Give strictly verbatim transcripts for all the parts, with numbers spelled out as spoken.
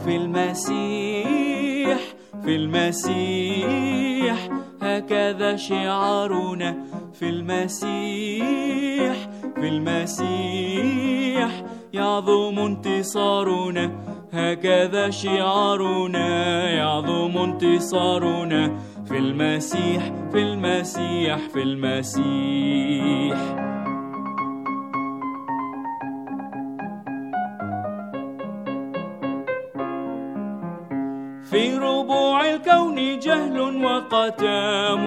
في المسيح في المسيح هكذا شعارنا في المسيح في المسيح يعظم انتصارنا هكذا شعارنا يعظم انتصارنا في المسيح في المسيح في المسيح في ربوع الكون جهل وقتام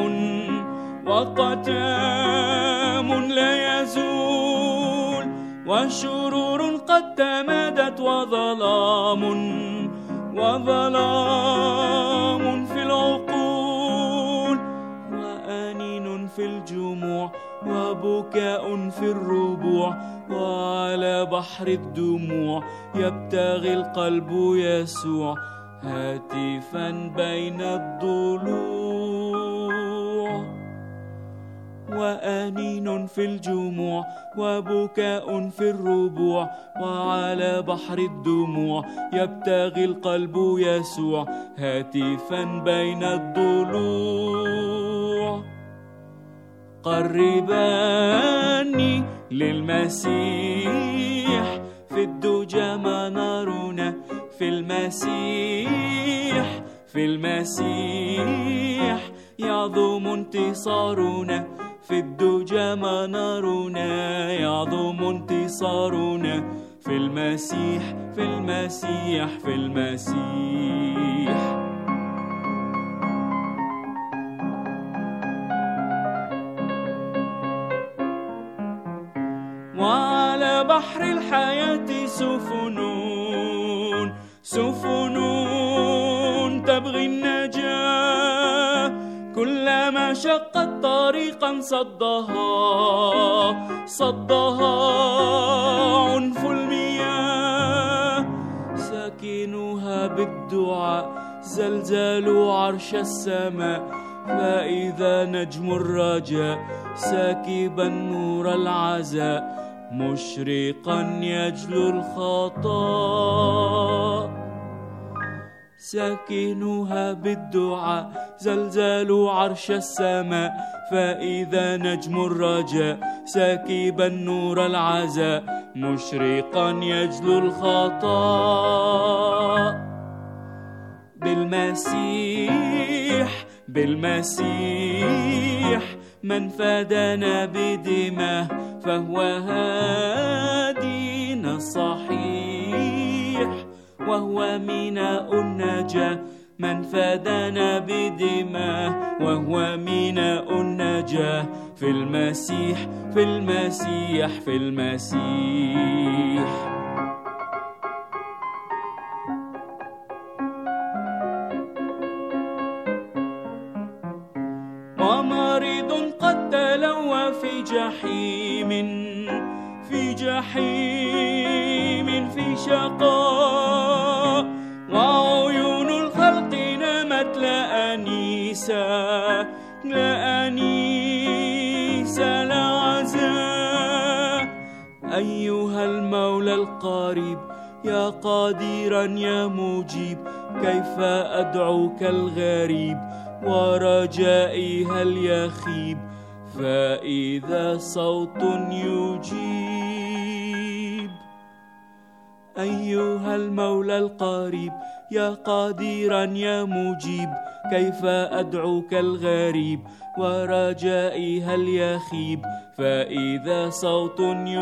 وقتام لا يزول وشرور قد تمادت وظلام وظلام في العقول وآنين في الجموع وبكاء في الربوع وعلى بحر الدموع يبتغي القلب يسوع هاتفا بين الضلوع وآنين في الجموع وبكاء في الربوع وعلى بحر الدموع يبتغي القلب يسوع هاتفا بين الضلوع قرباني للمسيح في الدجى منارنا في المسيح في المسيح يعظم انتصارنا في الدجى منارنا يعظم انتصارنا في المسيح في المسيح في المسيح وعلى بحر الحياة سفنون سفنون تبغي النجاة كلما شقت طريقا صدها صدها عنف المياه ساكنوها بالدعاء زلزلوا عرش السماء فإذا نجم الرجاء ساكبا نور العزاء مشرقا يجلو الخطا ساكنوها بالدعاء زلزلوا عرش السماء فإذا نجم الرجاء ساكبا نور العزاء مشرقا يجلو الخطا بالمسيح بالمسيح من فدانا بدماه فهو هادينا الصحيح وهو ميناء النجاة من فدانا بدماه وهو ميناء النجاة في المسيح في المسيح في المسيح ومريض قد تلوى في جحيم في جحيم في شقاء وعيون الخلق نمت لا أنيسا لا أنيسا لا عزاء أيها المولى القريب يا قادرا يا مجيب كيف أدعوك الغريب ورجائي هل يخيب فإذا صوت يجيب أيها المولى القريب يا قادرا يا مجيب كيف أدعوك الغريب ورجائي هل يخيب فإذا صوت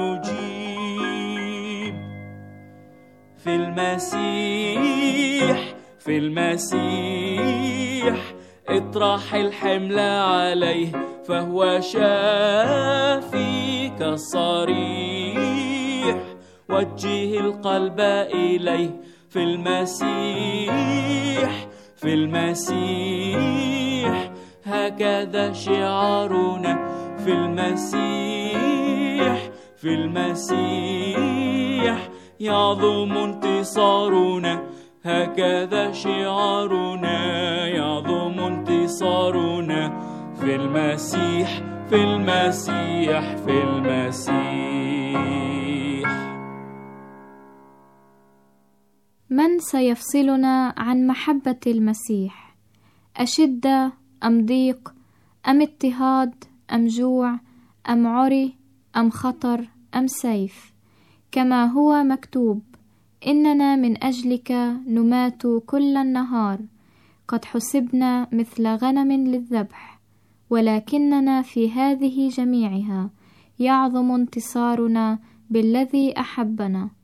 يجيب في المسيح في المسيح اطرح الحمل عليه فهو شافيك الصريح وجه القلب إليه في المسيح في المسيح هكذا شعارنا في المسيح في المسيح يعظم انتصارنا هكذا شعارنا يعظم انتصارنا في المسيح في المسيح في المسيح. من سيفصلنا عن محبة المسيح؟ أشدة أم ضيق أم اضطهاد أم جوع أم عري أم خطر أم سيف؟ كما هو مكتوب: إننا من أجلك نمات كل النهار، قد حسبنا مثل غنم للذبح، ولكننا في هذه جميعها يعظم انتصارنا بالذي أحبنا.